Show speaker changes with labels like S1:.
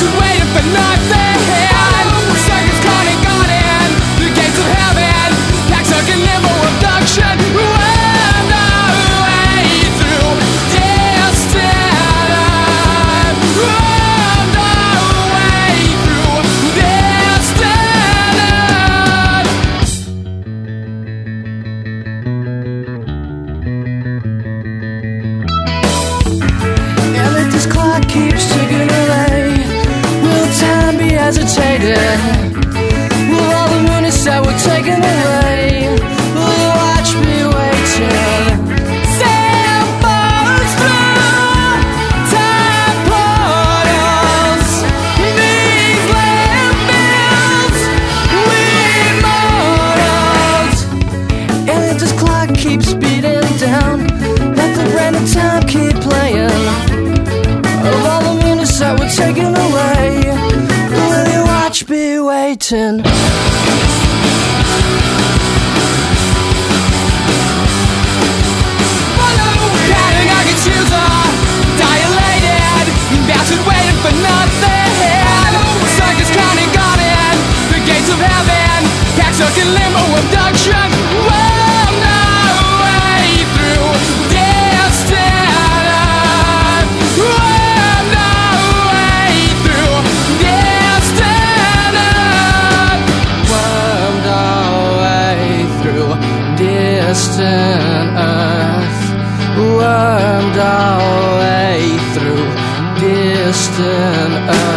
S1: hesitated. Will all the minutes that were taken away, will you watch me waiting? Sailboats through time portals, these landfills, we mortals. And if this clock keeps beating down, let the random time keep playing. Of all the minutes that were taken away, will you watch me waiting? Counting our computer, dilated, bouncing, waiting for nothing. Circus counting garden, the gates of heaven, packed stuck in limbo abduction. Well, no way through this time. Well, no way through this time. Wormed our way through distant earth. Wormed our way through distant earth.